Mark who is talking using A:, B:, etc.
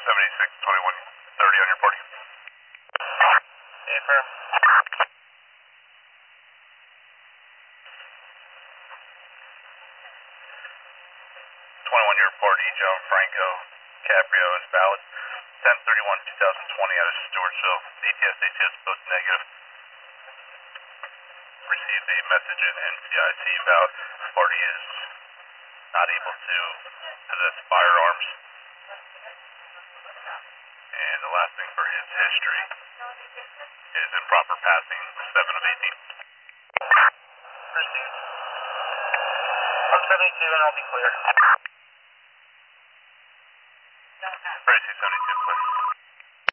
A: 76, 2130 on your party.
B: Affirm.
A: 21 your party, Joan Franco, Caprio is valid. 10/31/2020 out of Stewartsville. DTS ATS both negative. Received a message in NCIC about party is not able to possess firearms. And the last thing for his history is improper passing 7/18.
B: Received. I'm 72 and I'll be clear.
A: Ready, 72, clear.